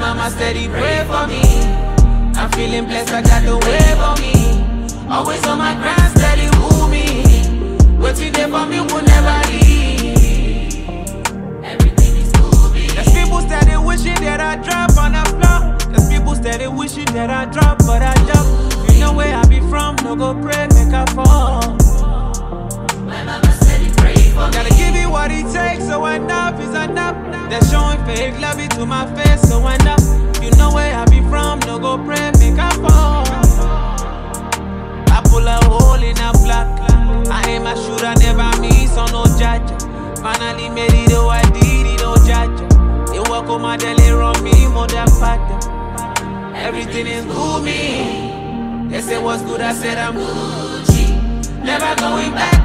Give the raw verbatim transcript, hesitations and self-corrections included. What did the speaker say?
mama steady pray for me. I'm feeling blessed, I got the wave on me. Always on my grind, steady woo me. Waiting there for me will never leave. Everything is moving. There's people steady wishing that I drop on the floor. There's people steady wishing that I drop, but I jump. You know where I be from, no go pray, make I fall. My mama steady pray for me. Gotta give it what it takes, so enough is enough. They're showing fake love it to my face, so enough. You know where I be from, no go pray, make I fall. I pull a hole in a block. I aim a shooter, never miss on no judge. Finally made it, oh I did it, no judge. They walk on my daily run me, mother father. Everything is good me. They say what's good, I said I'm Gucci. Never going back.